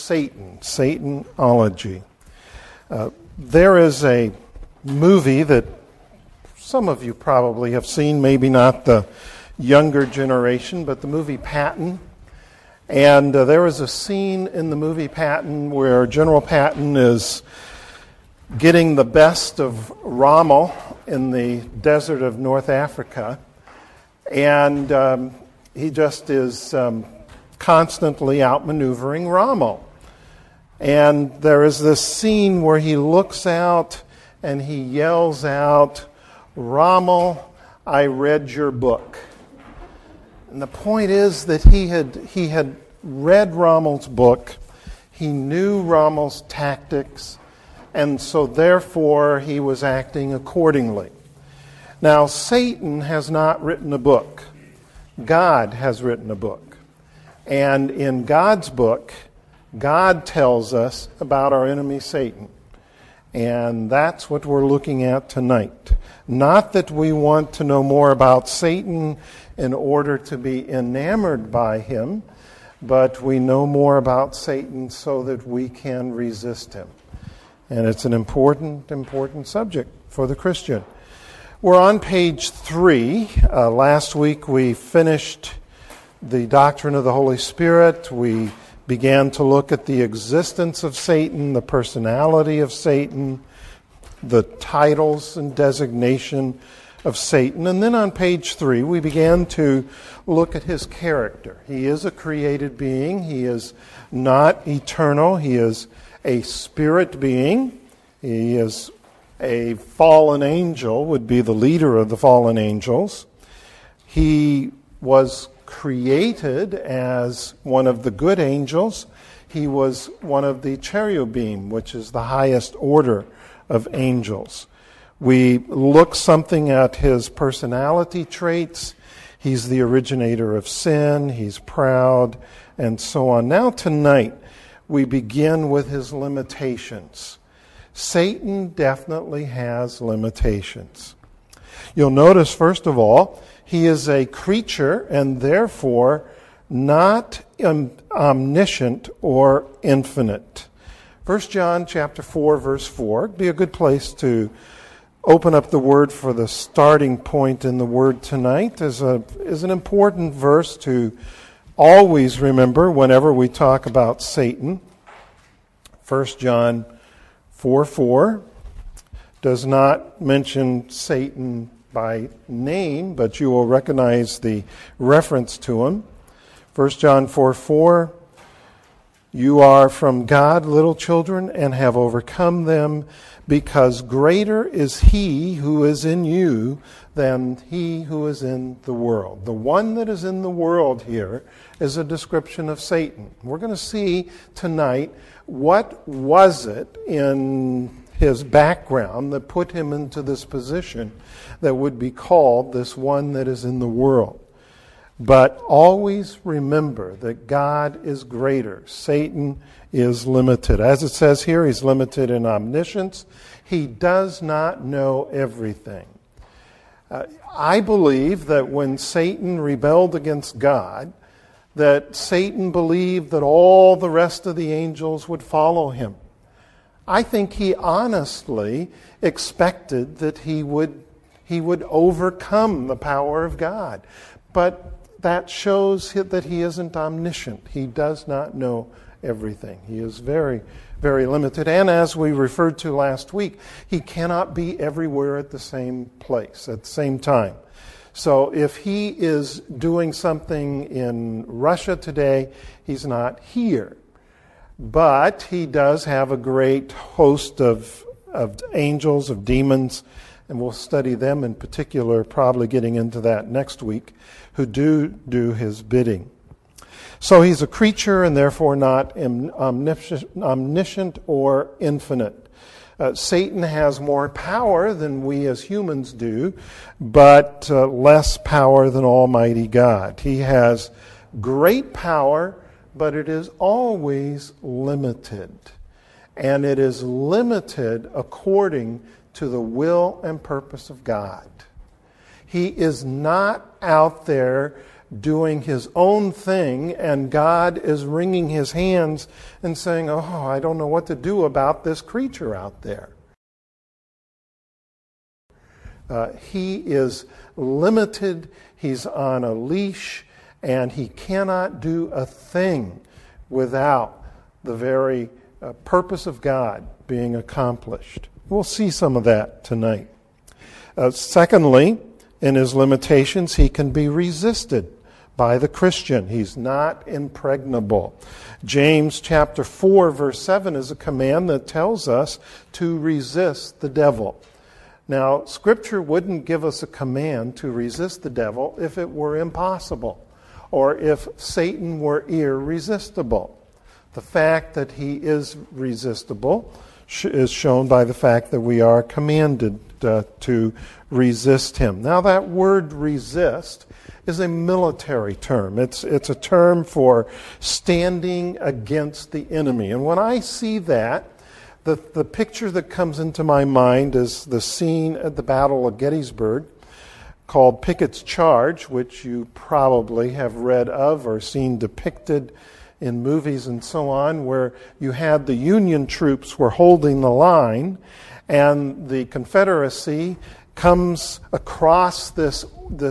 Satan, Satanology. There is a movie that some of you probably have seen, maybe not the younger generation, but the movie Patton. And there is a scene in the movie Patton where General Patton is getting the best of Rommel in the desert of North Africa. And he just is constantly outmaneuvering Rommel. And there is this scene where he looks out and he yells out, "Rommel, I read your book." And the point is that he had read Rommel's book. He knew Rommel's tactics, and so therefore he was acting accordingly. Now, Satan has not written a book. God has written a book. And in God's book, God tells us about our enemy Satan. And that's what we're looking at tonight. Not that we want to know more about Satan in order to be enamored by him, but we know more about Satan so that we can resist him. And it's an important subject for the Christian. We're on page 3. Last week we finished the doctrine of the Holy Spirit. We began to look at the existence of Satan, the personality of Satan, the titles and designation of Satan. And then on page 3, we began to look at his character. He is a created being. He is not eternal. He is a spirit being. He is a fallen angel, would be the leader of the fallen angels. He was created as one of the good angels. He was one of the cherubim, which is the highest order of angels. We look something at his personality traits. He's the originator of sin. He's proud, and so on. Now tonight, we begin with his limitations. Satan definitely has limitations. You'll notice, first of all, he is a creature and therefore not omniscient or infinite. 1 John chapter 4, verse 4 would be a good place to open up the word for the starting point in the word tonight. Is an important verse to always remember whenever we talk about Satan. 1 John 4:4 does not mention Satan by name, but you will recognize the reference to him. 1 John 4:4, "You are from God, little children, and have overcome them, because greater is he who is in you than he who is in the world." The one that is in the world here is a description of Satan. We're going to see tonight what was it in his background that put him into this position that would be called this one that is in the world. But always remember that God is greater. Satan is limited. As it says here, he's limited in omniscience. He does not know everything. I believe that when Satan rebelled against God, that Satan believed that all the rest of the angels would follow him. I think he honestly expected that he would overcome the power of God. But that shows that he isn't omniscient. He does not know everything. He is very, very limited. And as we referred to last week, he cannot be everywhere at the same place, at the same time. So if he is doing something in Russia today, he's not here. But he does have a great host of angels, of demons, and we'll study them in particular, probably getting into that next week, who do his bidding. So he's a creature and therefore not omniscient or infinite. Satan has more power than we as humans do, but less power than Almighty God. He has great power, but it is always limited. And it is limited according to the will and purpose of God. He is not out there doing his own thing, and God is wringing his hands and saying, "Oh, I don't know what to do about this creature out there." He is limited, he's on a leash, and he cannot do a thing without the very purpose of God being accomplished. We'll see some of that tonight. Secondly, in his limitations, he can be resisted by the Christian. He's not impregnable. James chapter 4, verse 7 is a command that tells us to resist the devil. Now, Scripture wouldn't give us a command to resist the devil if it were impossible, or if Satan were irresistible. The fact that he is resistible is shown by the fact that we are commanded to resist him. Now, that word resist is a military term. It's a term for standing against the enemy. And when I see that, the picture that comes into my mind is the scene at the Battle of Gettysburg called Pickett's Charge, which you probably have read of or seen depicted in movies and so on, where you had the Union troops were holding the line, and the Confederacy comes across this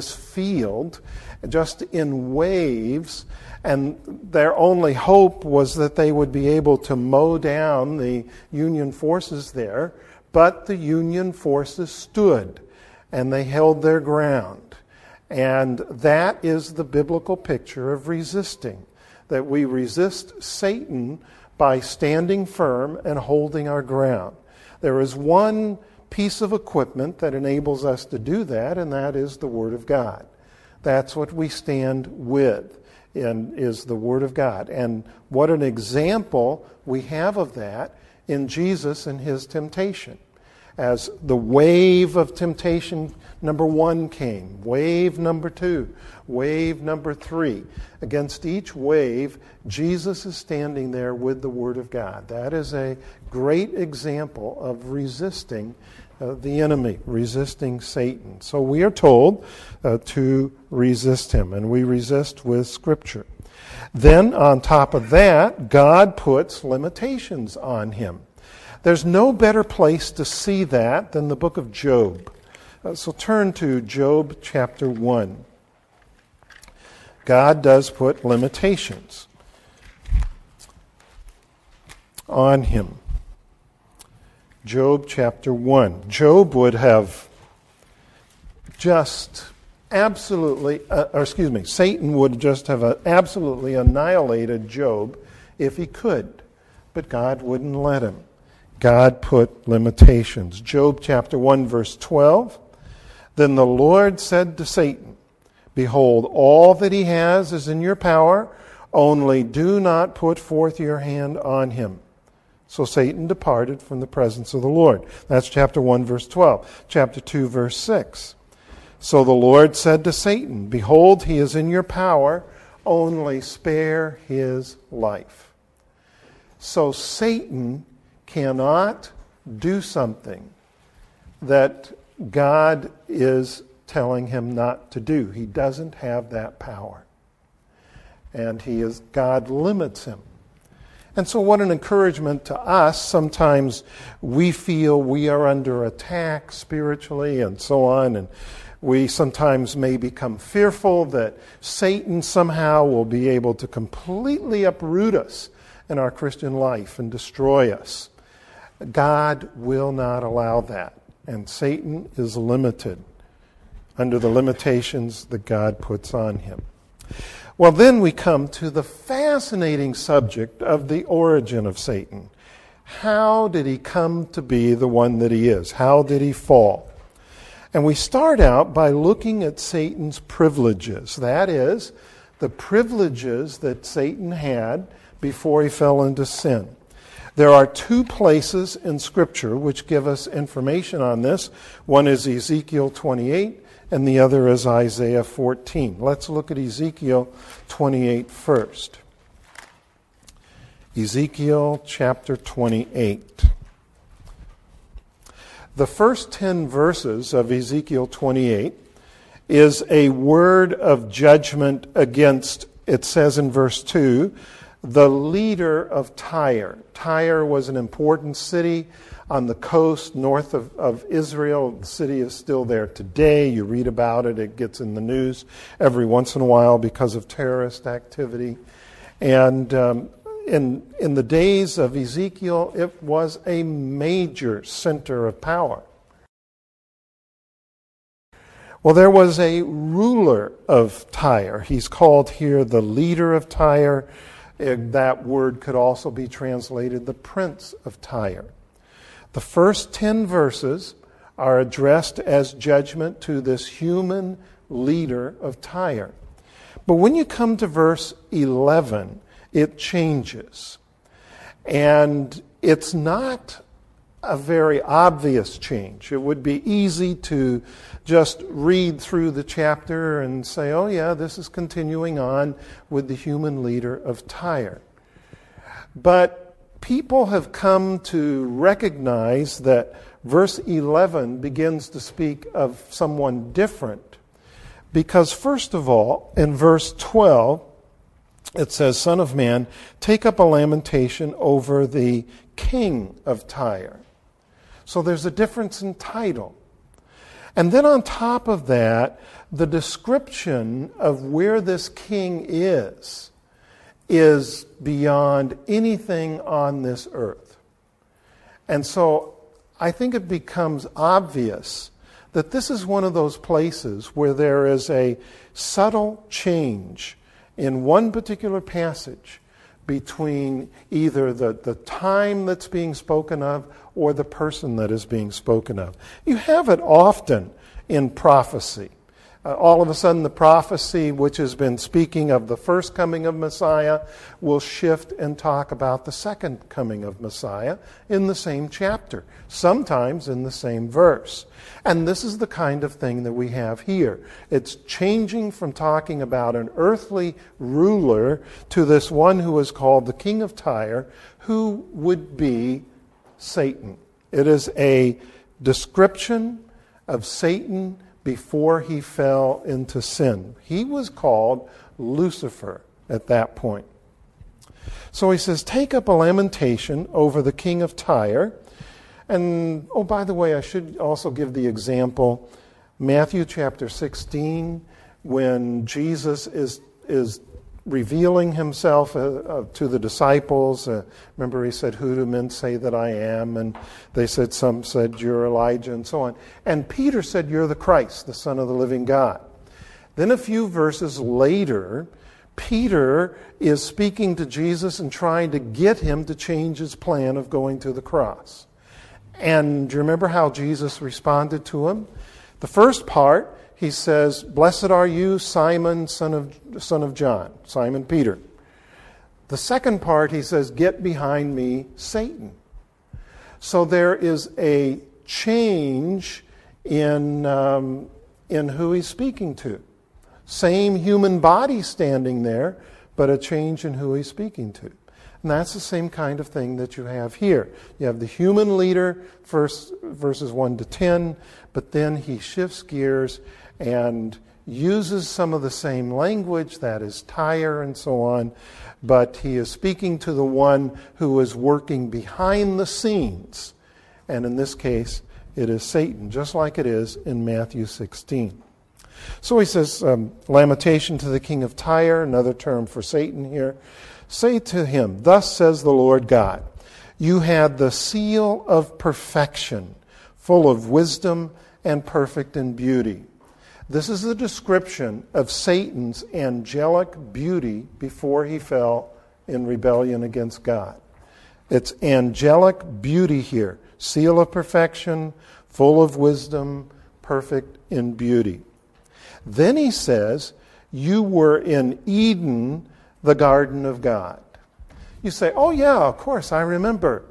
field just in waves, and their only hope was that they would be able to mow down the Union forces there, but the Union forces stood, and they held their ground. And that is the biblical picture of resisting, that we resist Satan by standing firm and holding our ground. There is one piece of equipment that enables us to do that, and that is the Word of God. That's what we stand with, and is the Word of God. And what an example we have of that in Jesus and his temptation. As the wave of temptation number 1 came, wave number 2, wave number 3. Against each wave, Jesus is standing there with the Word of God. That is a great example of resisting the enemy, resisting Satan. So we are told to resist him, and we resist with Scripture. Then, on top of that, God puts limitations on him. There's no better place to see that than the book of Job. So turn to Job chapter 1. God does put limitations on him. Job chapter 1. Job would have just Satan would just have absolutely annihilated Job if he could, but God wouldn't let him. God put limitations. Job chapter 1, verse 12. Then the Lord said to Satan, "Behold, all that he has is in your power, only do not put forth your hand on him." So Satan departed from the presence of the Lord. That's chapter 1, verse 12. Chapter 2, verse 6. So the Lord said to Satan, "Behold, he is in your power, only spare his life." So Satan cannot do something that God is telling him not to do. He doesn't have that power. And God limits him. And so what an encouragement to us. Sometimes we feel we are under attack spiritually and so on, and we sometimes may become fearful that Satan somehow will be able to completely uproot us in our Christian life and destroy us. God will not allow that, and Satan is limited under the limitations that God puts on him. Well, then we come to the fascinating subject of the origin of Satan. How did he come to be the one that he is? How did he fall? And we start out by looking at Satan's privileges. That is, the privileges that Satan had before he fell into sin. There are 2 places in Scripture which give us information on this. One is Ezekiel 28, and the other is Isaiah 14. Let's look at Ezekiel 28 first. Ezekiel chapter 28. The first 10 verses of Ezekiel 28 is a word of judgment against, it says in verse 2, the leader of Tyre. Tyre was an important city on the coast north of Israel. The city is still there today. You read about it. It gets in the news every once in a while because of terrorist activity. And in the days of Ezekiel, it was a major center of power. Well, there was a ruler of Tyre. He's called here the leader of Tyre. That word could also be translated the prince of Tyre. The first 10 verses are addressed as judgment to this human leader of Tyre. But when you come to verse 11, it changes. And it's not a very obvious change. It would be easy to just read through the chapter and say, oh yeah, this is continuing on with the human leader of Tyre. But people have come to recognize that verse 11 begins to speak of someone different. Because first of all, in verse 12, it says, Son of man, take up a lamentation over the king of Tyre. So there's a difference in title. And then on top of that, the description of where this king is beyond anything on this earth. And so I think it becomes obvious that this is one of those places where there is a subtle change in one particular passage between either the time that's being spoken of or the person that is being spoken of. You have it often in prophecy. All of a sudden, the prophecy which has been speaking of the first coming of Messiah will shift and talk about the second coming of Messiah in the same chapter, sometimes in the same verse. And this is the kind of thing that we have here. It's changing from talking about an earthly ruler to this one who is called the king of Tyre, who would be Satan. It is a description of Satan before he fell into sin. He was called Lucifer at that point. So he says, take up a lamentation over the king of Tyre. And, oh, by the way, I should also give the example, Matthew chapter 16, when Jesus is revealing himself to the disciples. Remember, he said, who do men say that I am? And they said, some said, you're Elijah, and so on. And Peter said, you're the Christ, the Son of the living God. Then a few verses later, Peter is speaking to Jesus and trying to get him to change his plan of going to the cross. And do you remember how Jesus responded to him? The first part, he says, blessed are you, Simon, son of John, Simon Peter. The second part, he says, get behind me, Satan. So there is a change in who he's speaking to. Same human body standing there, but a change in who he's speaking to. And that's the same kind of thing that you have here. You have the human leader, verses 1 to 10, but then he shifts gears and uses some of the same language, that is Tyre and so on, but he is speaking to the one who is working behind the scenes. And in this case, it is Satan, just like it is in Matthew 16. So he says, lamentation to the king of Tyre, another term for Satan here. Say to him, thus says the Lord God, you had the seal of perfection, full of wisdom and perfect in beauty. This is a description of Satan's angelic beauty before he fell in rebellion against God. It's angelic beauty here. Seal of perfection, full of wisdom, perfect in beauty. Then he says, you were in Eden, the garden of God. You say, oh yeah, of course, I remember.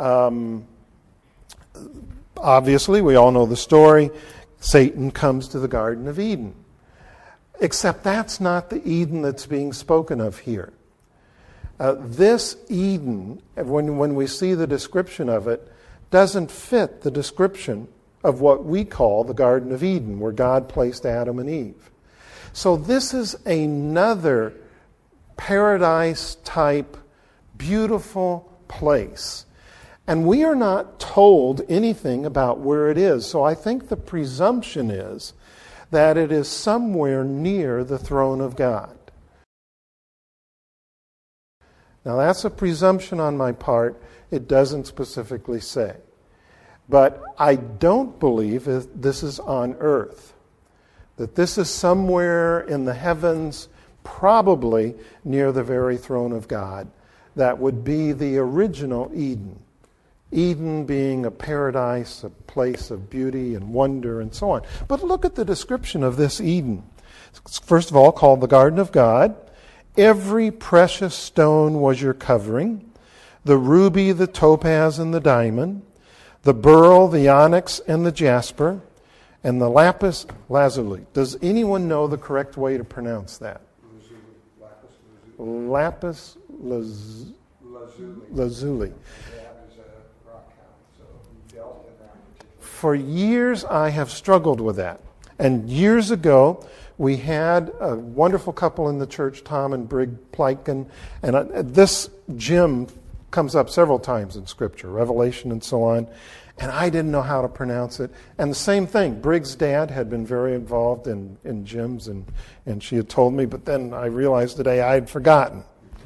Obviously, we all know the story. Satan comes to the Garden of Eden. Except that's not the Eden that's being spoken of here. This Eden, when we see the description of it, doesn't fit the description of what we call the Garden of Eden, where God placed Adam and Eve. So this is another paradise-type, beautiful place. And we are not told anything about where it is. So I think the presumption is that it is somewhere near the throne of God. Now that's a presumption on my part. It doesn't specifically say. But I don't believe that this is on earth. That this is somewhere in the heavens, probably near the very throne of God. That would be the original Eden. Eden being a paradise, a place of beauty and wonder and so on. But look at the description of this Eden. It's first of all called the Garden of God. Every precious stone was your covering. The ruby, the topaz, and the diamond. The beryl, the onyx, and the jasper. And the lapis lazuli. Does anyone know the correct way to pronounce that? Lapis lazuli. For years I have struggled with that. And years ago, we had a wonderful couple in the church, Tom and Brig Pleitgen, and this gem comes up several times in Scripture, Revelation and so on, and I didn't know how to pronounce it. And the same thing, Brig's dad had been very involved in gems, and she had told me, but then I realized today I had forgotten.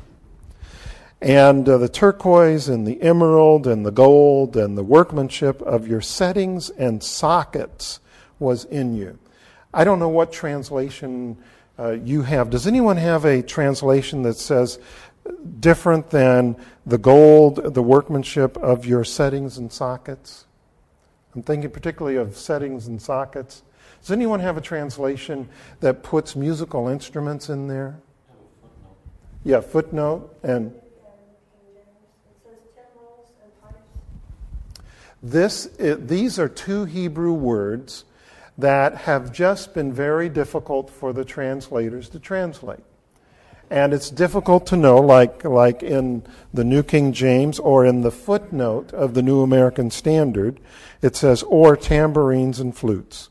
And the turquoise and the emerald and the gold and the workmanship of your settings and sockets was in you. I don't know what translation you have. Does anyone have a translation that says different than the gold, the workmanship of your settings and sockets? I'm thinking particularly of settings and sockets. Does anyone have a translation that puts musical instruments in there? Yeah, footnote and... These are two Hebrew words that have just been very difficult for the translators to translate. And it's difficult to know, like in the New King James or in the footnote of the New American Standard, it says, or tambourines and flutes.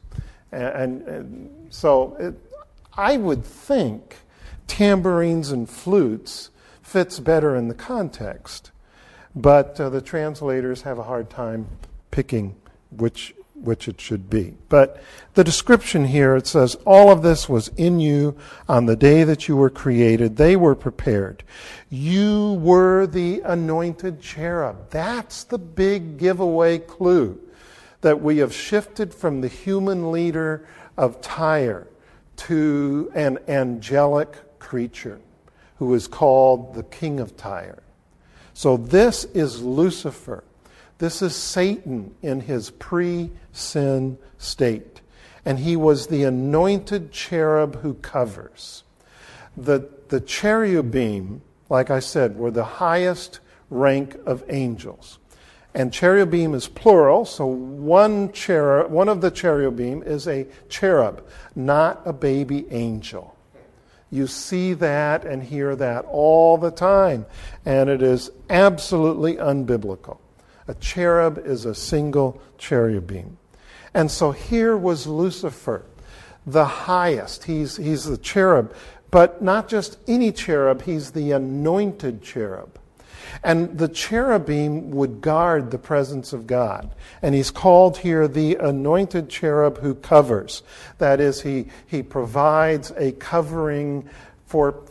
And so I would think tambourines and flutes fits better in the context. But the translators have a hard time picking which it should be. But the description here, it says, all of this was in you on the day that you were created. They were prepared. You were the anointed cherub. That's the big giveaway clue, that we have shifted from the human leader of Tyre to an angelic creature who is called the King of Tyre. So this is Lucifer. This is Satan in his pre-sin state. And he was the anointed cherub who covers. The cherubim, like I said, were the highest rank of angels. And cherubim is plural, so one of the cherubim is a cherub, not a baby angel. You see that and hear that all the time, and it is absolutely unbiblical. A cherub is a single cherubim. And so here was Lucifer, the highest. He's the cherub, but not just any cherub, he's the anointed cherub. And the cherubim would guard the presence of God. And he's called here the anointed cherub who covers. That is, he provides a covering for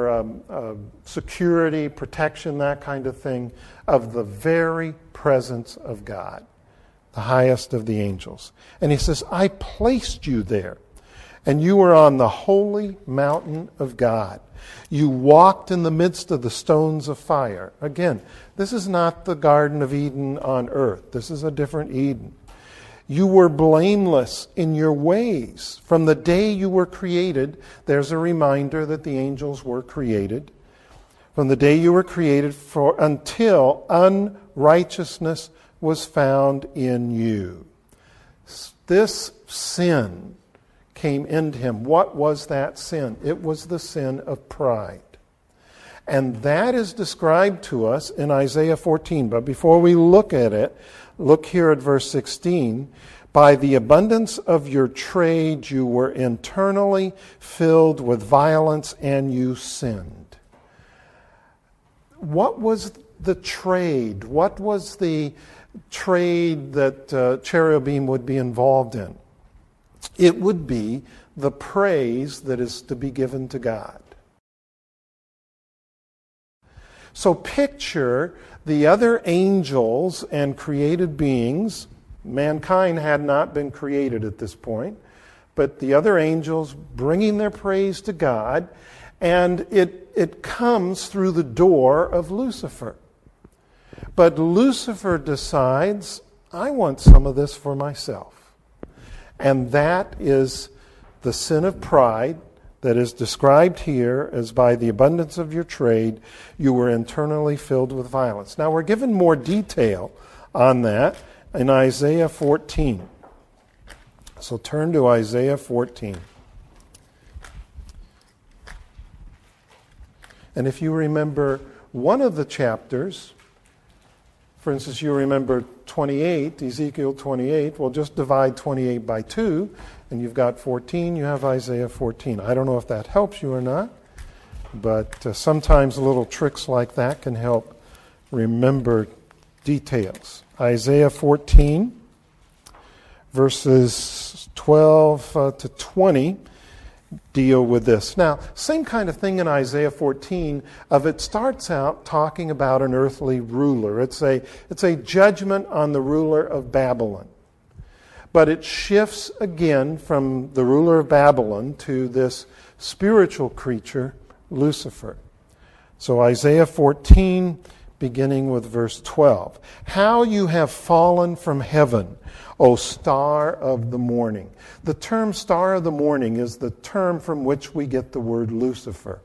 security, protection, that kind of thing, of the very presence of God, the highest of the angels. And he says, I placed you there, and you were on the holy mountain of God. You walked in the midst of the stones of fire. Again, this is not the Garden of Eden on earth. This is a different Eden. You were blameless in your ways. From the day you were created, there's a reminder that the angels were created. From the day you were created until unrighteousness was found in you. This sin came into him. What was that sin? It was the sin of pride. And that is described to us in Isaiah 14. But before we look at it, look here at verse 16. By the abundance of your trade you were internally filled with violence and you sinned. What was the trade? What was the trade that cherubim would be involved in? It would be the praise that is to be given to God. So picture the other angels and created beings. Mankind had not been created at this point, but the other angels bringing their praise to God, and it comes through the door of Lucifer. But Lucifer decides, I want some of this for myself. And that is the sin of pride that is described here as by the abundance of your trade, you were internally filled with violence. Now we're given more detail on that in Isaiah 14. So turn to Isaiah 14. And if you remember one of the chapters, for instance, you remember 28, Ezekiel 28, well, just divide 28 by 2, and you've got 14, you have Isaiah 14. I don't know if that helps you or not, but sometimes little tricks like that can help remember details. Isaiah 14, verses 12 to 20 deal with this. Now, same kind of thing in Isaiah 14 it starts out talking about an earthly ruler. It's a judgment on the ruler of Babylon. But it shifts again from the ruler of Babylon to this spiritual creature, Lucifer. So Isaiah 14, beginning with verse 12. How you have fallen from heaven, O star of the morning. The term star of the morning is the term from which we get the word Lucifer.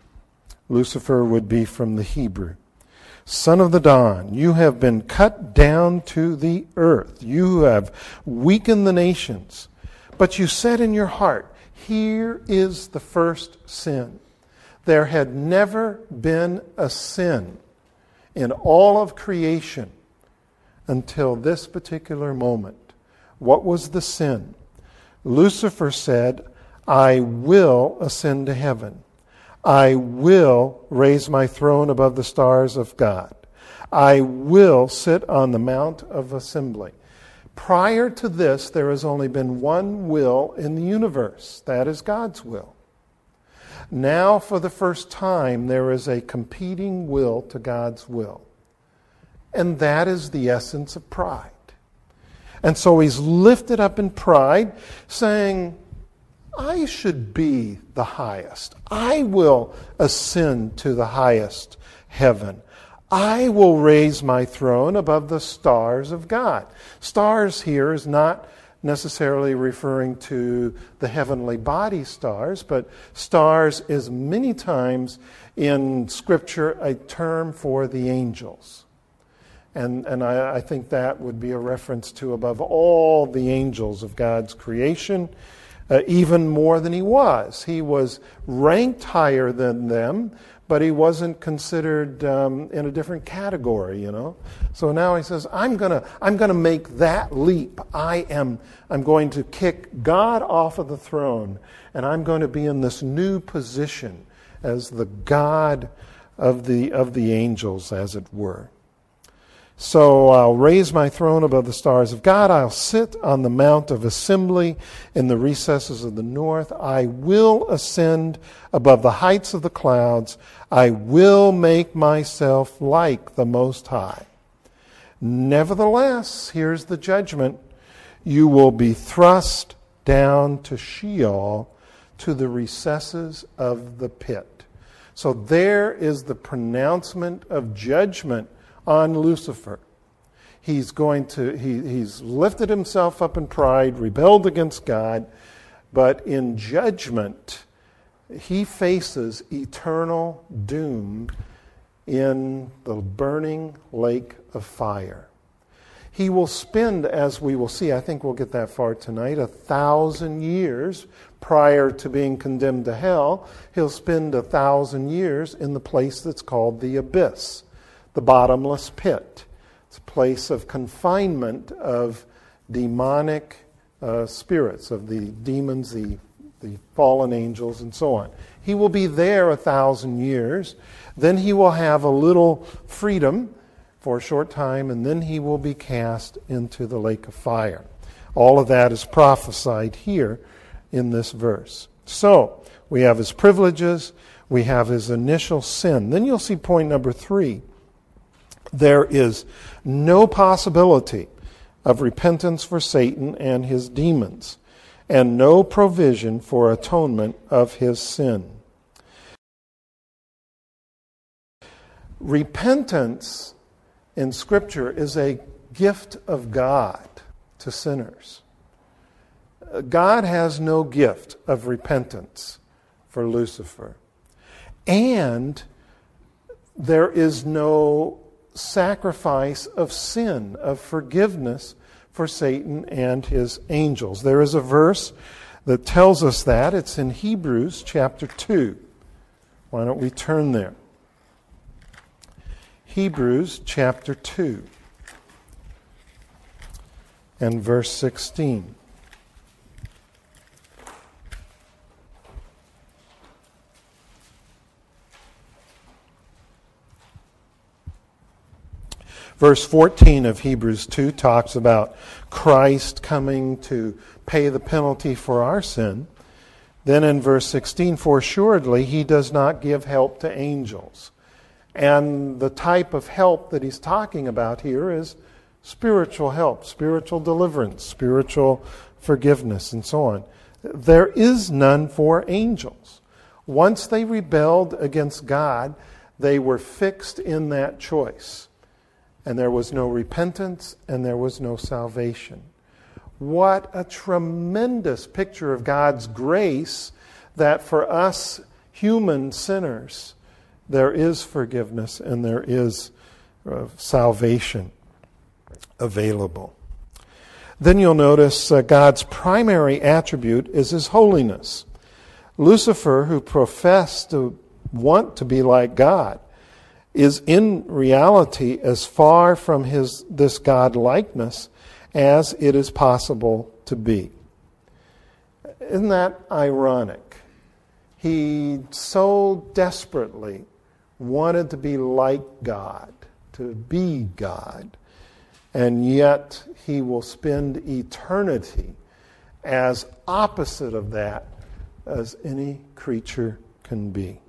Lucifer would be from the Hebrew. Son of the dawn, you have been cut down to the earth. You have weakened the nations. But you said in your heart, here is the first sin. There had never been a sin in all of creation until this particular moment. What was the sin? Lucifer said, I will ascend to heaven. I will raise my throne above the stars of God. I will sit on the Mount of Assembly. Prior to this, there has only been one will in the universe. That is God's will. Now, for the first time, there is a competing will to God's will. And that is the essence of pride. And so he's lifted up in pride, saying, I should be the highest. I will ascend to the highest heaven. I will raise my throne above the stars of God. Stars here is not necessarily referring to the heavenly body stars, but stars is many times in Scripture a term for the angels. And I think that would be a reference to above all the angels of God's creation, even more than he was. He was ranked higher than them, but he wasn't considered in a different category, you know. So now he says, I'm gonna make that leap. I'm going to kick God off of the throne, and I'm going to be in this new position as the God of the angels, as it were. So I'll raise my throne above the stars of God. I'll sit on the Mount of Assembly in the recesses of the north. I will ascend above the heights of the clouds. I will make myself like the Most High. Nevertheless, here's the judgment. You will be thrust down to Sheol, to the recesses of the pit. So there is the pronouncement of judgment on Lucifer. He's lifted himself up in pride, rebelled against God, but in judgment, he faces eternal doom in the burning lake of fire. He will spend, as we will see, I think we'll get that far tonight, 1,000 years prior to being condemned to hell. He'll spend 1,000 years in the place that's called the abyss, the bottomless pit. It's a place of confinement of demonic spirits, of the demons, the fallen angels, and so on. He will be there 1,000 years. Then he will have a little freedom for a short time, and then he will be cast into the lake of fire. All of that is prophesied here in this verse. So, we have his privileges, we have his initial sin. Then you'll see point number 3. There is no possibility of repentance for Satan and his demons, and no provision for atonement of his sin. Repentance in Scripture is a gift of God to sinners. God has no gift of repentance for Lucifer. And there is no sacrifice of sin, of forgiveness for Satan and his angels. There is a verse that tells us that. It's in Hebrews chapter 2. Why don't we turn there? Hebrews chapter 2 and verse 16. Verse 14 of Hebrews 2 talks about Christ coming to pay the penalty for our sin. Then in verse 16, for assuredly he does not give help to angels. And the type of help that he's talking about here is spiritual help, spiritual deliverance, spiritual forgiveness, and so on. There is none for angels. Once they rebelled against God, they were fixed in that choice. And there was no repentance, and there was no salvation. What a tremendous picture of God's grace that for us human sinners, there is forgiveness and there is salvation available. Then you'll notice God's primary attribute is his holiness. Lucifer, who professed to want to be like God, is in reality as far from this God-likeness as it is possible to be. Isn't that ironic? He so desperately wanted to be like God, to be God, and yet he will spend eternity as opposite of that as any creature can be.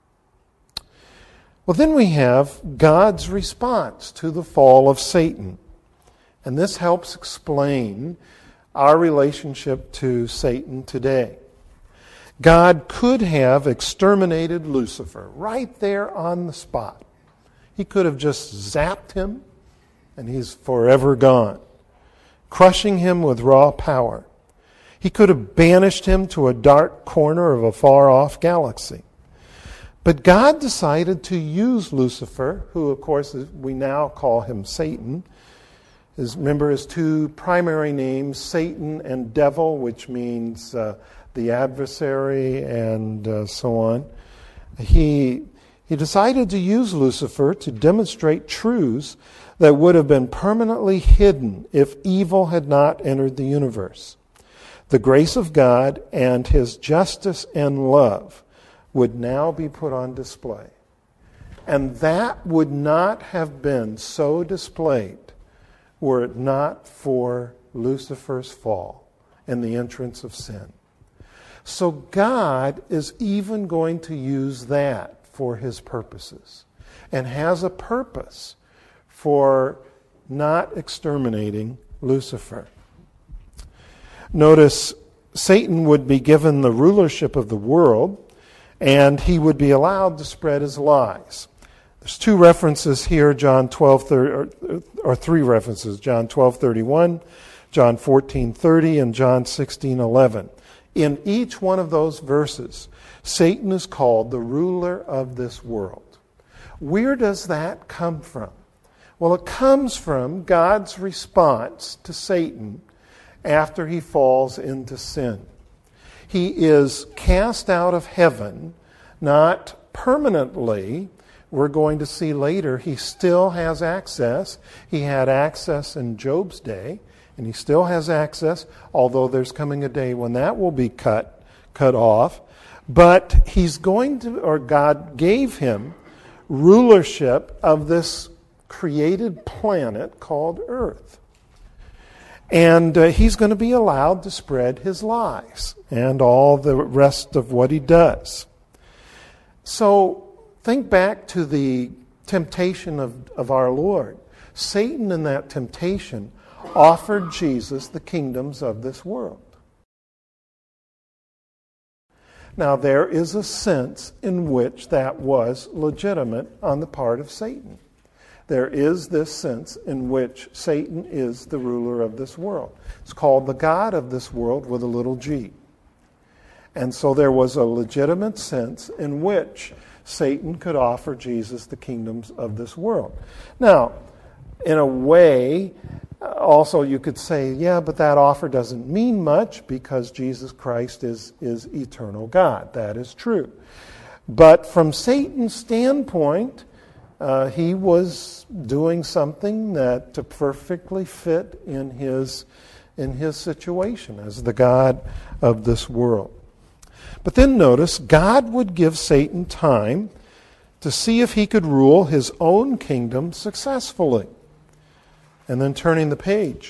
Well, then we have God's response to the fall of Satan. And this helps explain our relationship to Satan today. God could have exterminated Lucifer right there on the spot. He could have just zapped him and he's forever gone, crushing him with raw power. He could have banished him to a dark corner of a far-off galaxy. But God decided to use Lucifer, who of course we now call him Satan. Remember his two primary names, Satan and devil, which means the adversary and so on. He decided to use Lucifer to demonstrate truths that would have been permanently hidden if evil had not entered the universe. The grace of God and his justice and love would now be put on display. And that would not have been so displayed were it not for Lucifer's fall and the entrance of sin. So God is even going to use that for his purposes, and has a purpose for not exterminating Lucifer. Notice Satan would be given the rulership of the world, and he would be allowed to spread his lies. There's two references here, John 12:30, or three references, John 12:31, John 14:30, and John 16:11. In each one of those verses, Satan is called the ruler of this world. Where does that come from? Well, it comes from God's response to Satan after he falls into sin. He is cast out of heaven, not permanently. We're going to see later he still has access. He had access in Job's day, and he still has access, although there's coming a day when that will be cut off. But he's going to, or God gave him rulership of this created planet called Earth. And he's going to be allowed to spread his lies and all the rest of what he does. So think back to the temptation of our Lord. Satan in that temptation offered Jesus the kingdoms of this world. Now there is a sense in which that was legitimate on the part of Satan. There is this sense in which Satan is the ruler of this world. It's called the God of this world with a little g. And so there was a legitimate sense in which Satan could offer Jesus the kingdoms of this world. Now, in a way, also you could say, yeah, but that offer doesn't mean much because Jesus Christ is eternal God. That is true. But from Satan's standpoint, he was doing something that perfectly fit in his situation as the God of this world. But then notice, God would give Satan time to see if he could rule his own kingdom successfully. And then turning the page.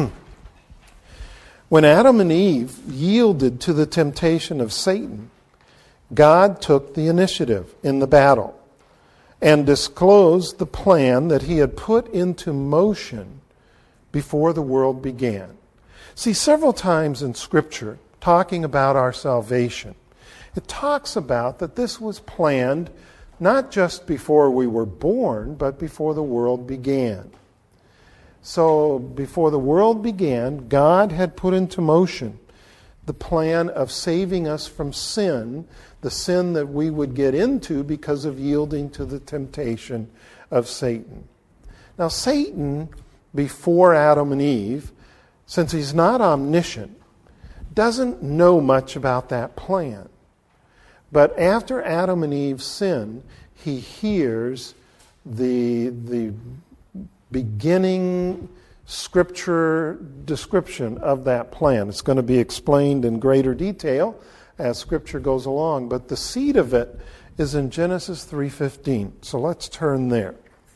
When Adam and Eve yielded to the temptation of Satan, God took the initiative in the battle and disclosed the plan that he had put into motion before the world began. See, several times in Scripture, talking about our salvation, it talks about that this was planned not just before we were born, but before the world began. So, before the world began, God had put into motion the plan of saving us from sin, the sin that we would get into because of yielding to the temptation of Satan. Now, Satan, before Adam and Eve, since he's not omniscient, doesn't know much about that plan. But after Adam and Eve sin, he hears the beginning Scripture description of that plan. It's going to be explained in greater detail as Scripture goes along, but the seed of it is in Genesis 3:15. So let's turn there.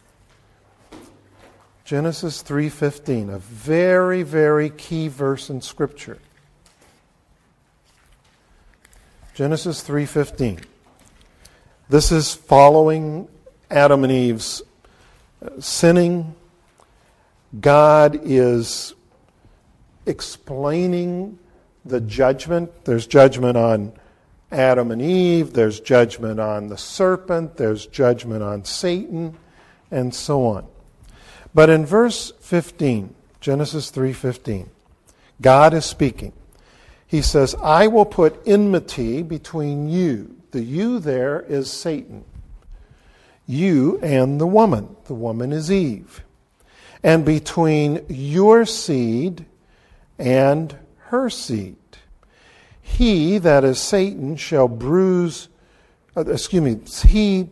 Genesis 3:15, a very, very key verse in Scripture. Genesis 3:15. This is following Adam and Eve's sinning. God is explaining the judgment. There's judgment on Adam and Eve. There's judgment on the serpent. There's judgment on Satan, and so on. But in verse 15, Genesis 3:15, God is speaking. He says, I will put enmity between you. The you there is Satan. You and the woman. The woman is Eve. And between your seed and her seed. He, that is Satan, shall bruise, he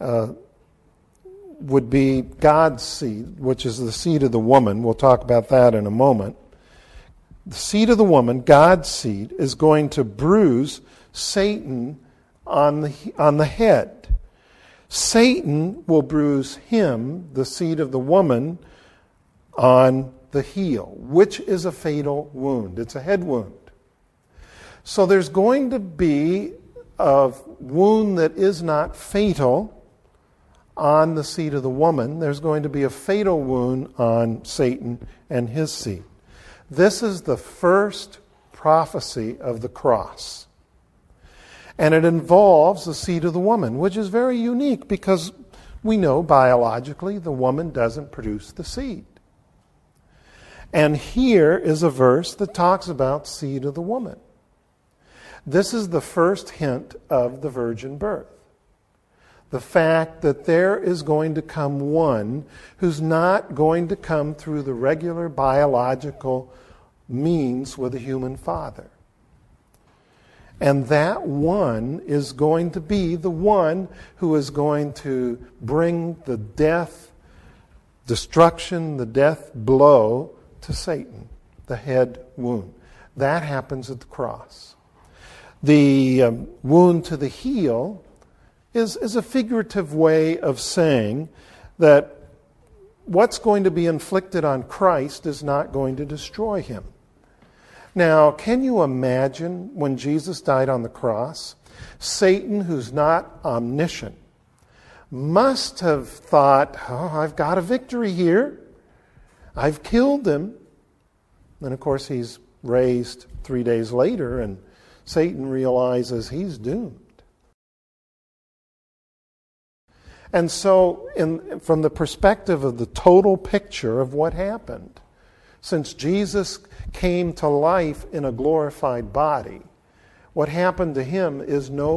would be God's seed, which is the seed of the woman. We'll talk about that in a moment. The seed of the woman, God's seed, is going to bruise Satan on the head. Satan will bruise him, the seed of the woman, on the heel, which is a fatal wound. It's a head wound. So there's going to be a wound that is not fatal on the seed of the woman. There's going to be a fatal wound on Satan and his seed. This is the first prophecy of the cross. And it involves the seed of the woman, which is very unique because we know biologically the woman doesn't produce the seed. And here is a verse that talks about seed of the woman. This is the first hint of the virgin birth. the fact that there is going to come one who's not going to come through the regular biological means with a human father. And that one is going to be the one who is going to bring the death, destruction, the death blow to Satan, the head wound. That happens at the cross. The wound to the heel is a figurative way of saying that what's going to be inflicted on Christ is not going to destroy him. Now, can you imagine when Jesus died on the cross, Satan, who's not omniscient, must have thought, oh, I've got a victory here. I've killed him. And of course, he's raised 3 days later, and Satan realizes he's doomed. And so, from the perspective of the total picture of what happened, since Jesus came to life in a glorified body, what happened to him is no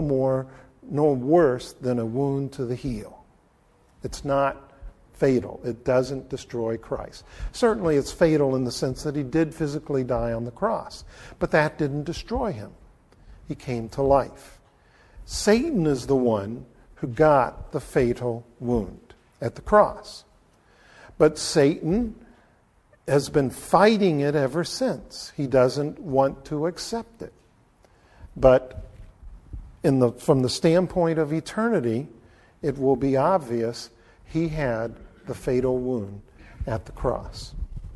worse than a wound to the heel. It's not fatal. It doesn't destroy Christ. Certainly it's fatal in the sense that he did physically die on the cross, but that didn't destroy him. He came to life. Satan is the one who got the fatal wound at the cross. But Satan has been fighting it ever since. He doesn't want to accept it. But from the standpoint of eternity, it will be obvious he had the fatal wound at the cross.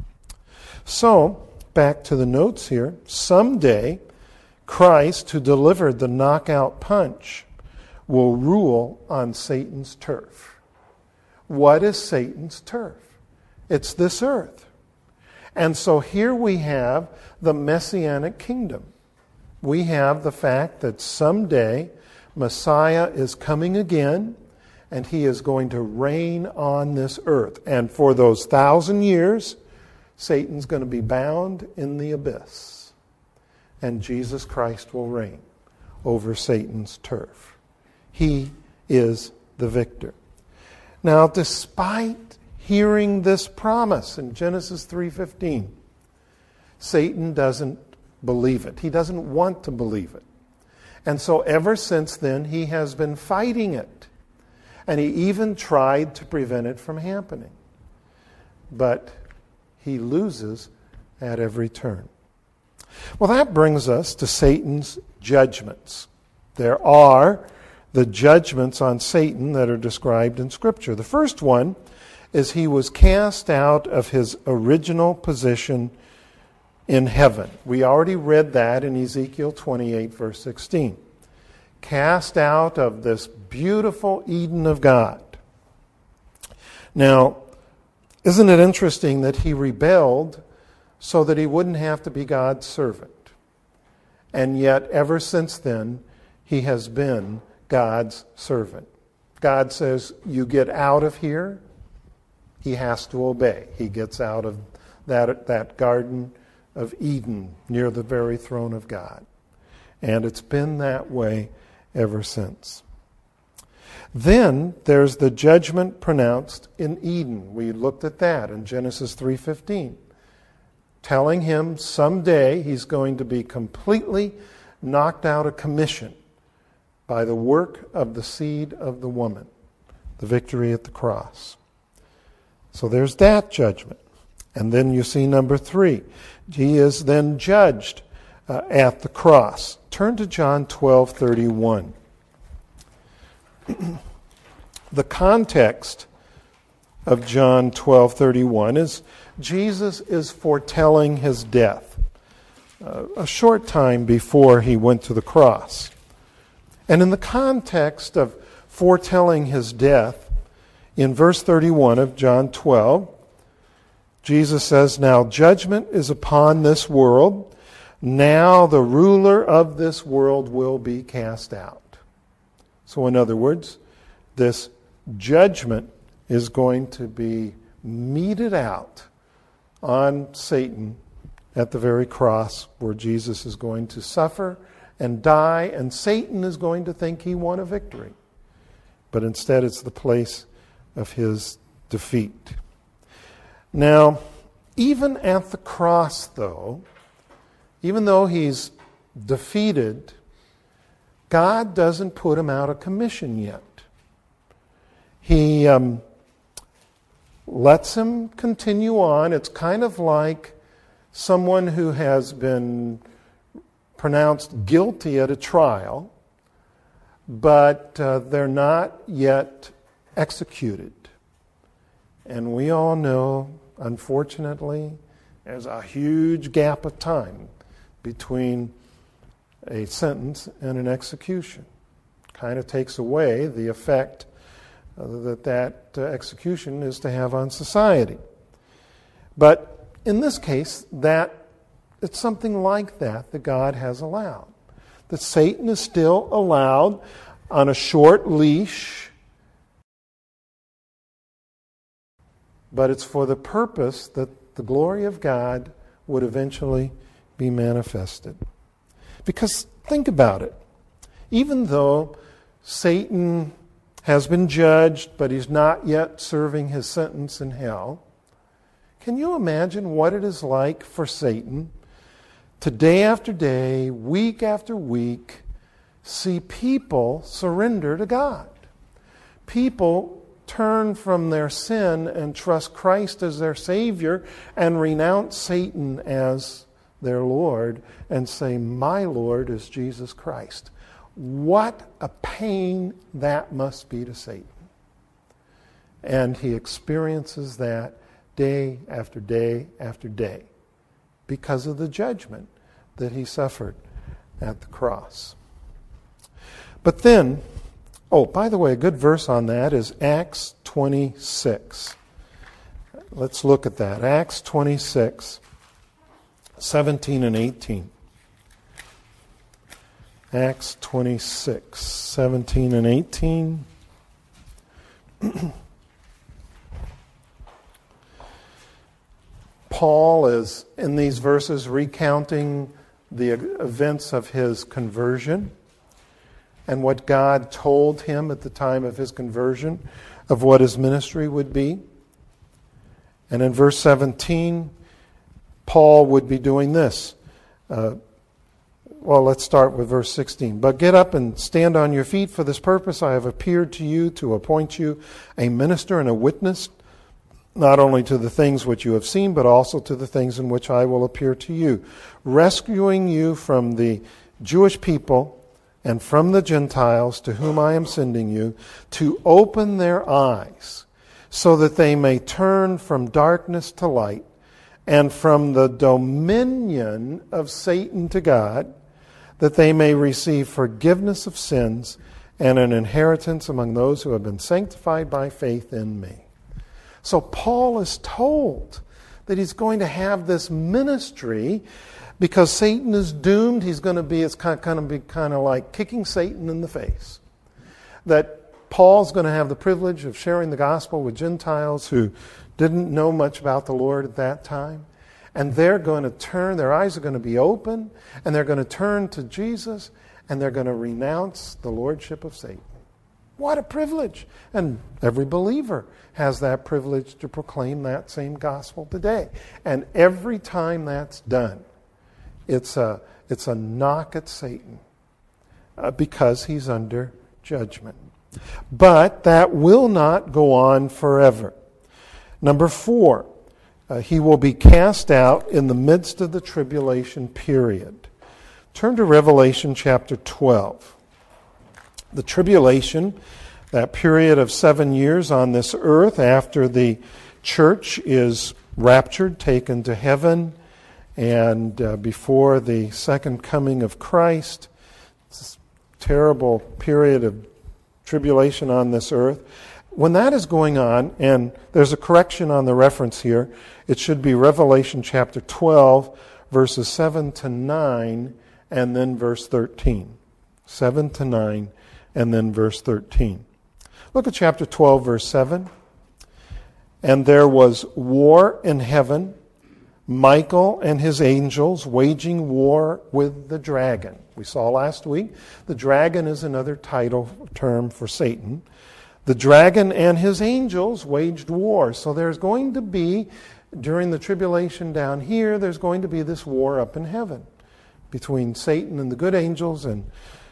So, back to the notes here. Someday, Christ, who delivered the knockout punch, will rule on Satan's turf. What is Satan's turf? It's this earth. And so here we have the Messianic kingdom. We have the fact that someday Messiah is coming again, and he is going to reign on this earth. And for those 1,000 years, Satan's going to be bound in the abyss. And Jesus Christ will reign over Satan's turf. He is the victor. Now, despite hearing this promise in Genesis 3:15, Satan doesn't believe it. He doesn't want to believe it. And so ever since then, he has been fighting it. And he even tried to prevent it from happening. But he loses at every turn. Well, that brings us to Satan's judgments. There are the judgments on Satan that are described in Scripture. The first one is he was cast out of his original position in heaven. We already read that in Ezekiel 28, verse 16. Cast out of this beautiful Eden of God. Now, isn't it interesting that he rebelled so that he wouldn't have to be God's servant? And yet, ever since then, he has been God's servant. God says, you get out of here, he has to obey. He gets out of that Garden of Eden near the very throne of God. And it's been that way ever since. Then there's the judgment pronounced in Eden. We looked at that in Genesis 3:15, telling him someday he's going to be completely knocked out of commission by the work of the seed of the woman, the victory at the cross. So there's that judgment. And then you see number 3. He is then judged at the cross. Turn to John 12:31. The context of John 12:31 is Jesus is foretelling his death a short time before he went to the cross. And in the context of foretelling his death, in verse 31 of John 12, Jesus says, now judgment is upon this world. Now the ruler of this world will be cast out. So in other words, this judgment is going to be meted out on Satan at the very cross where Jesus is going to suffer and die, and Satan is going to think he won a victory. but instead it's the place of his defeat. Now, even at the cross, though, even though he's defeated, God doesn't put him out of commission yet. He lets him continue on. It's kind of like someone who has been pronounced guilty at a trial, but they're not yet executed. And we all know, unfortunately, there's a huge gap of time between a sentence and an execution. Kind of takes away the effect that execution is to have on society. But in this case, it's something like that God has allowed. That Satan is still allowed on a short leash, but it's for the purpose that the glory of God would eventually be manifested. Because think about it. Even though Satan has been judged, but he's not yet serving his sentence in hell, can you imagine what it is like for Satan to day after day, week after week, see people surrender to God? People turn from their sin and trust Christ as their Savior and renounce Satan as their Lord and say, "My Lord is Jesus Christ." What a pain that must be to Satan. And he experiences that day after day after day because of the judgment that he suffered at the cross. But then, by the way, a good verse on that is Acts 26. Let's look at that. Acts 26, 17 and 18. Acts 26, 17 and 18. Paul is, in these verses, recounting the events of his conversion and what God told him at the time of his conversion of what his ministry would be. And in verse 17, Paul would be doing this. Let's start with verse 16. "But get up and stand on your feet. For this purpose I have appeared to you to appoint you a minister and a witness, not only to the things which you have seen, but also to the things in which I will appear to you, rescuing you from the Jewish people and from the Gentiles to whom I am sending you, to open their eyes, so that they may turn from darkness to light, and from the dominion of Satan to God, that they may receive forgiveness of sins and an inheritance among those who have been sanctified by faith in me." So Paul is told that he's going to have this ministry because Satan is doomed. It's kind of like kicking Satan in the face. That Paul's going to have the privilege of sharing the gospel with Gentiles who didn't know much about the Lord at that time. And they're going to turn, their eyes are going to be open, and they're going to turn to Jesus, and they're going to renounce the lordship of Satan. What a privilege! And every believer has that privilege to proclaim that same gospel today. And every time that's done, it's a knock at Satan because he's under judgment. But that will not go on forever. Number 4, he will be cast out in the midst of the tribulation period. Turn to Revelation chapter 12. The tribulation, that period of 7 years on this earth after the church is raptured, taken to heaven, and before the second coming of Christ. It's a terrible period of tribulation on this earth. When that is going on, and there's a correction on the reference here, it should be Revelation chapter 12, verses 7 to 9, and then verse 13. 7 to 9, and then verse 13. Look at chapter 12, verse 7. "And there was war in heaven, Michael and his angels waging war with the dragon." We saw last week, the dragon is another title term for Satan. The dragon and his angels waged war. So there's going to be, during the tribulation down here, there's going to be this war up in heaven between Satan and the good angels, and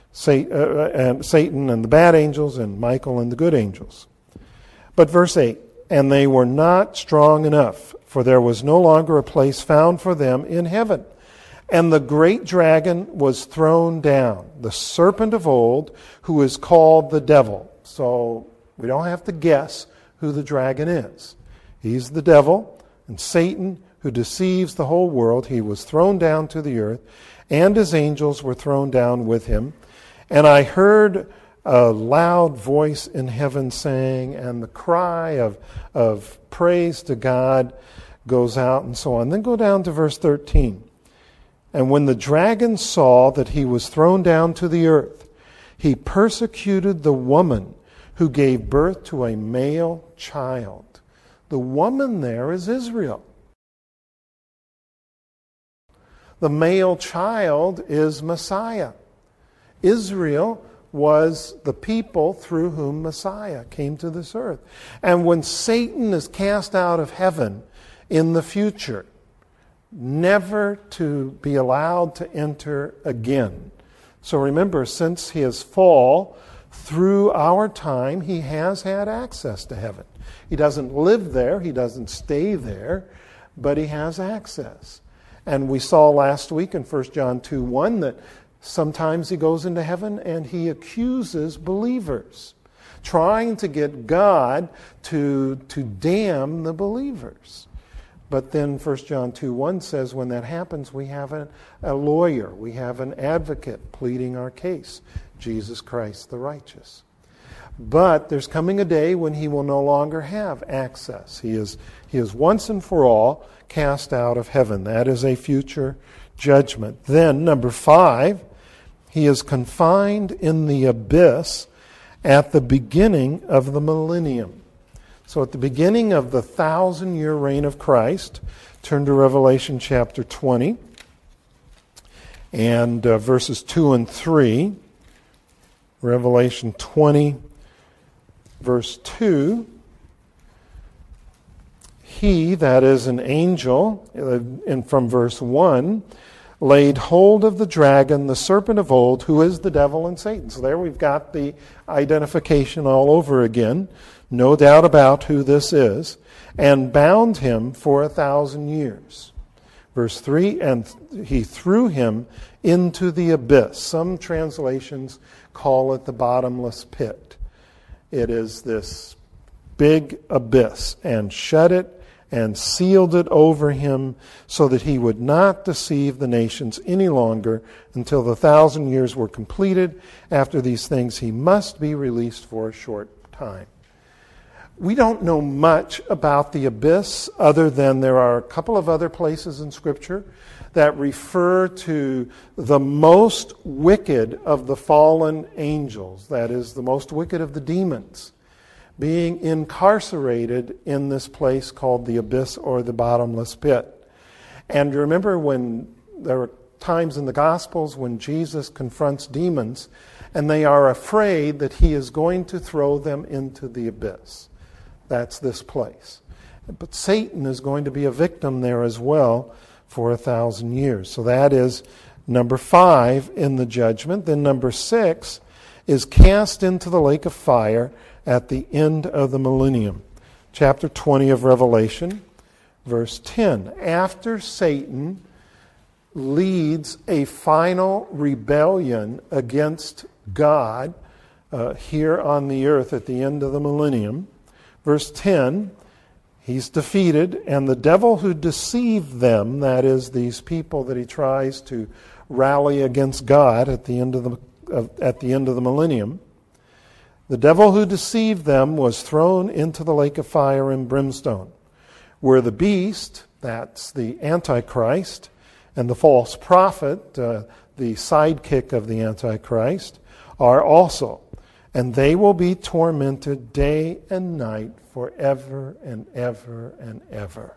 Satan and the bad angels, and Michael and the good angels. But verse 8, and they were not strong enough, for there was no longer a place found for them in heaven. And the great dragon was thrown down, the serpent of old, who is called the devil. So we don't have to guess who the dragon is. He's the devil, and Satan, who deceives the whole world. He was thrown down to the earth, and his angels were thrown down with him. And I heard a loud voice in heaven saying, and the cry of praise to God goes out, and so on. Then go down to verse 13. And when the dragon saw that he was thrown down to the earth, he persecuted the woman who gave birth to a male child. The woman there is Israel. The male child is Messiah. Israel was the people through whom Messiah came to this earth. And when Satan is cast out of heaven in the future, never to be allowed to enter again. So remember, since his fall, through our time, he has had access to heaven. He doesn't live there, he doesn't stay there, but he has access. And we saw last week in 1 John 2:1 that sometimes he goes into heaven and he accuses believers, trying to get God to damn the believers. But then 1 John 2:1 says when that happens, we have a lawyer, we have an advocate pleading our case, Jesus Christ the righteous. But there's coming a day when he will no longer have access. He is once and for all cast out of heaven. That is a future judgment. Then, number 5, he is confined in the abyss at the beginning of the millennium. So at the beginning of the 1,000-year reign of Christ, turn to Revelation chapter 20 and verses 2 and 3. Revelation 20, verse 2. He, that is an angel, and from verse 1, laid hold of the dragon, the serpent of old, who is the devil and Satan. So there we've got the identification all over again. No doubt about who this is. And bound him for 1,000 years. Verse 3, and he threw him into the abyss. Some translations call it the bottomless pit. It is this big abyss, and shut it and sealed it over him so that he would not deceive the nations any longer until the 1,000 years were completed. After these things, he must be released for a short time. We don't know much about the abyss other than there are a couple of other places in Scripture that refer to the most wicked of the fallen angels, that is, the most wicked of the demons, being incarcerated in this place called the abyss or the bottomless pit. And remember when there are times in the Gospels when Jesus confronts demons and they are afraid that he is going to throw them into the abyss. That's this place. But Satan is going to be a victim there as well for 1,000 years. So that is number 5 in the judgment. Then number 6 is cast into the lake of fire at the end of the millennium. Chapter 20 of Revelation, verse 10. After Satan leads a final rebellion against God here on the earth at the end of the millennium, verse 10, he's defeated, and the devil who deceived them, that is, these people that he tries to rally against God at the end of the millennium, the devil who deceived them was thrown into the lake of fire and brimstone, where the beast, that's the Antichrist, and the false prophet, the sidekick of the Antichrist, are also. And they will be tormented day and night forever and ever and ever.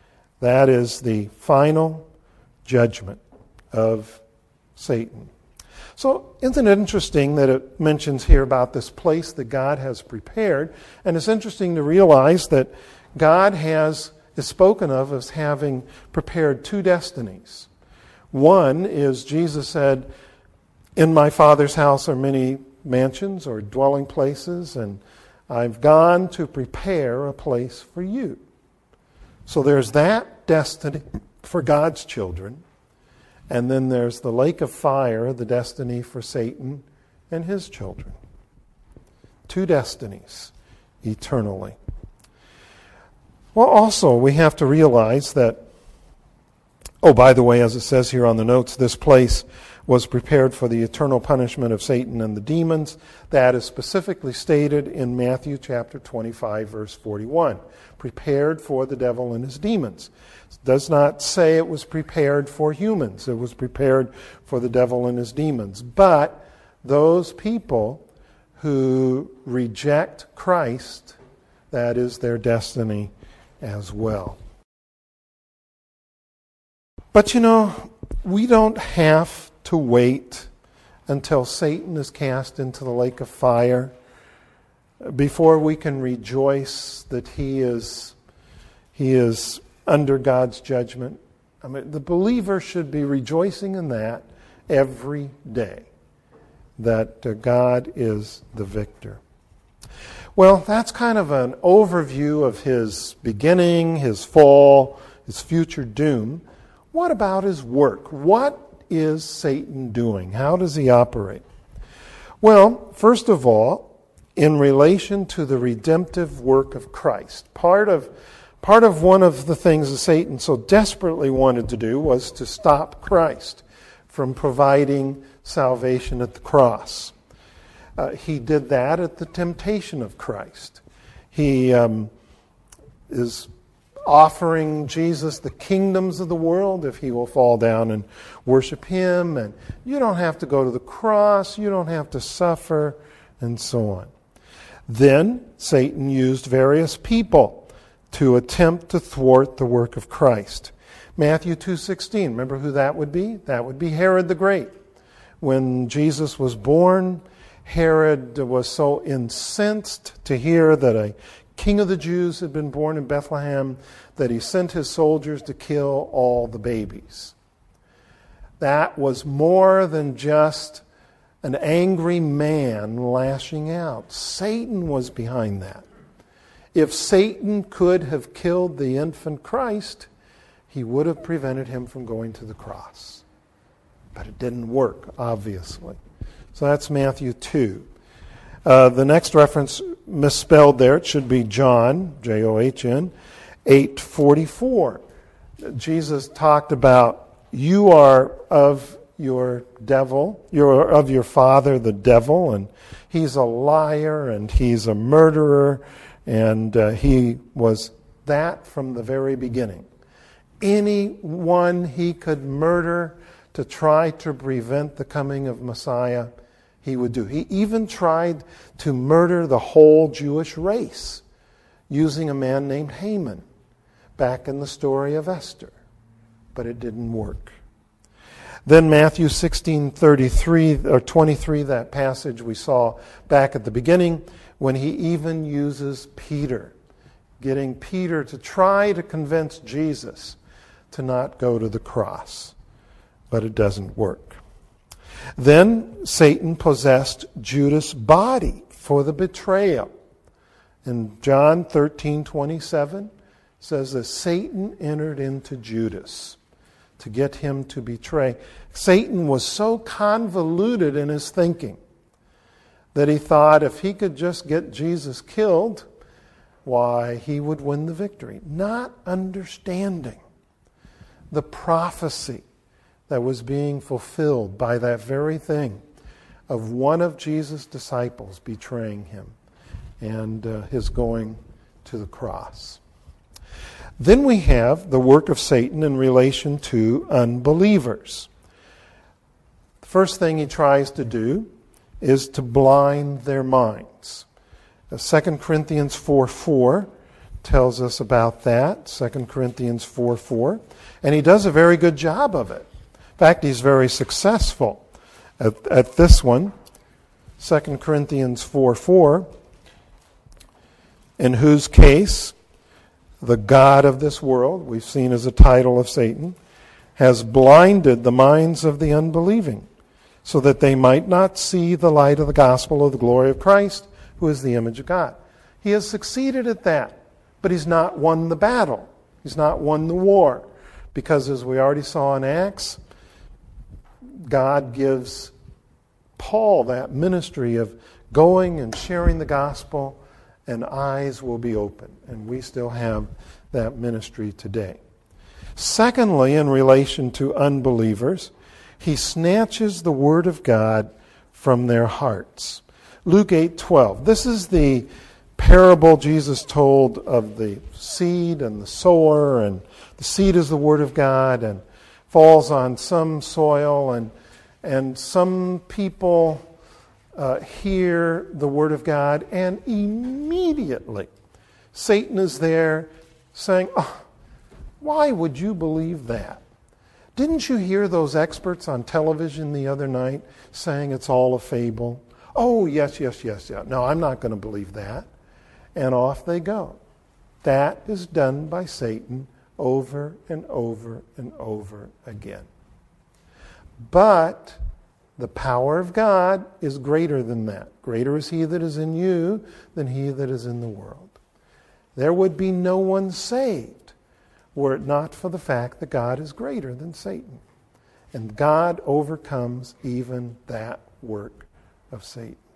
That is the final judgment of Satan. So isn't it interesting that it mentions here about this place that God has prepared? And it's interesting to realize that God is spoken of as having prepared two destinies. One is, Jesus said, in my Father's house are many mansions or dwelling places, and I've gone to prepare a place for you. So there's that destiny for God's children. And then there's the lake of fire, the destiny for Satan and his children. Two destinies eternally. Well, also, we have to realize that, by the way, as it says here on the notes, this place was prepared for the eternal punishment of Satan and the demons. That is specifically stated in Matthew chapter 25, verse 41. Prepared for the devil and his demons. It does not say it was prepared for humans. It was prepared for the devil and his demons. But those people who reject Christ, that is their destiny as well. But we don't have to wait until Satan is cast into the lake of fire before we can rejoice that he is under God's judgment. I mean, the believer should be rejoicing in that every day, that God is the victor. Well, that's kind of an overview of his beginning, his fall, his future doom. What about his work? What is Satan doing? How does he operate? Well, first of all, in relation to the redemptive work of Christ, part of one of the things that Satan so desperately wanted to do was to stop Christ from providing salvation at the cross. He did that at the temptation of Christ. He is offering Jesus the kingdoms of the world if he will fall down and worship him. And you don't have to go to the cross. You don't have to suffer, and so on. Then Satan used various people to attempt to thwart the work of Christ. Matthew 2:16, remember who that would be? That would be Herod the Great. When Jesus was born, Herod was so incensed to hear that a king of the Jews had been born in Bethlehem that he sent his soldiers to kill all the babies. That was more than just an angry man lashing out. Satan was behind that. If Satan could have killed the infant Christ, he would have prevented him from going to the cross. But it didn't work, obviously. So that's Matthew 2. The next reference misspelled there, it should be John, John, 8:44. Jesus talked about, you are of your devil, you're of your father the devil, and he's a liar and he's a murderer, and he was that from the very beginning. Anyone he could murder to try to prevent the coming of Messiah, he would do. He even tried to murder the whole Jewish race using a man named Haman back in the story of Esther. But it didn't work. Then Matthew 16:33 or 23, that passage we saw back at the beginning, when he even uses Peter, getting Peter to try to convince Jesus to not go to the cross. But it doesn't work. Then Satan possessed Judas' body for the betrayal. In John 13:27 says that Satan entered into Judas to get him to betray. Satan was so convoluted in his thinking that he thought if he could just get Jesus killed, why, he would win the victory. Not understanding the prophecy that was being fulfilled by that very thing of one of Jesus' disciples betraying him and his going to the cross. Then we have the work of Satan in relation to unbelievers. The first thing he tries to do is to blind their minds. 2 Corinthians 4:4 tells us about that. 2 Corinthians 4:4. And he does a very good job of it. In fact, he's very successful at this one, 2 Corinthians 4:4, in whose case the God of this world, we've seen as a title of Satan, has blinded the minds of the unbelieving, so that they might not see the light of the gospel of the glory of Christ, who is the image of God. He has succeeded at that, but he's not won the battle. He's not won the war. Because as we already saw in Acts, God gives Paul that ministry of going and sharing the gospel, and eyes will be open. And we still have that ministry today. Secondly, in relation to unbelievers, he snatches the word of God from their hearts. Luke 8:12. This is the parable Jesus told of the seed and the sower, and the seed is the word of God and falls on some soil, and some people hear the word of God, and immediately Satan is there saying, "Oh, why would you believe that? Didn't you hear those experts on television the other night saying it's all a fable? Oh, yes. No, I'm not going to believe that." And off they go. That is done by Satan over and over and over again. But the power of God is greater than that. Greater is he that is in you than he that is in the world. There would be no one saved were it not for the fact that God is greater than Satan. And God overcomes even that work of Satan.